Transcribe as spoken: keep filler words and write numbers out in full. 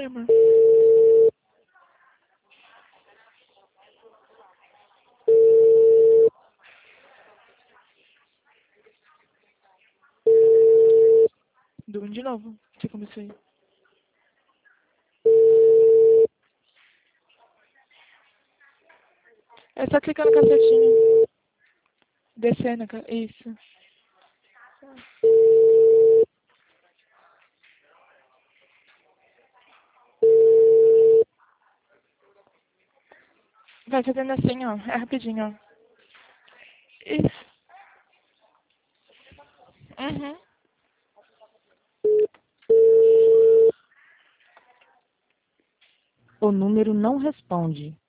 Oi, amor. Dorme de novo. Você começou aí. É só clicar no cacetinho. Descendo, ca- isso. Vai fazendo assim, ó. É rapidinho, ó. Isso. Uhum. O número não responde.